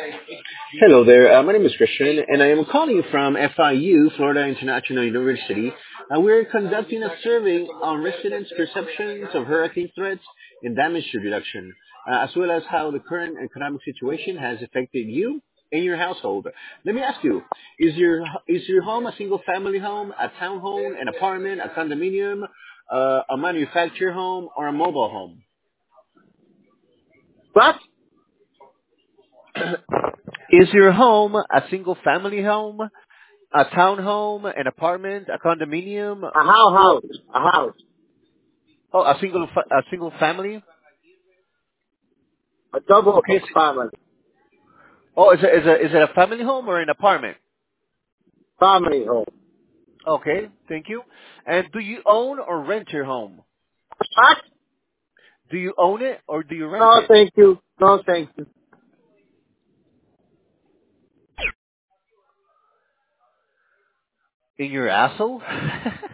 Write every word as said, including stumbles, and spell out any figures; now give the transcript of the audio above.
Hello there. Uh, my name is Christian, and I am calling you from F I U, Florida International University. Uh, we're conducting a survey on residents' perceptions of hurricane threats and damage reduction, uh, as well as how the current economic situation has affected you and your household. Let me ask you: Is your is your home a single-family home, a townhome, an apartment, a condominium, uh, a manufactured home, or a mobile home? What? Is your home a single-family home, a townhome, an apartment, a condominium, A house, or house, a house, oh, a single fa- a single family? a double Okay. s- family, Oh, is it is it is it a family home or an apartment? family home. Okay, thank you. And do you own or rent your home? What? Do you own it or do you rent No, it? thank you. No, thank you. In your asshole?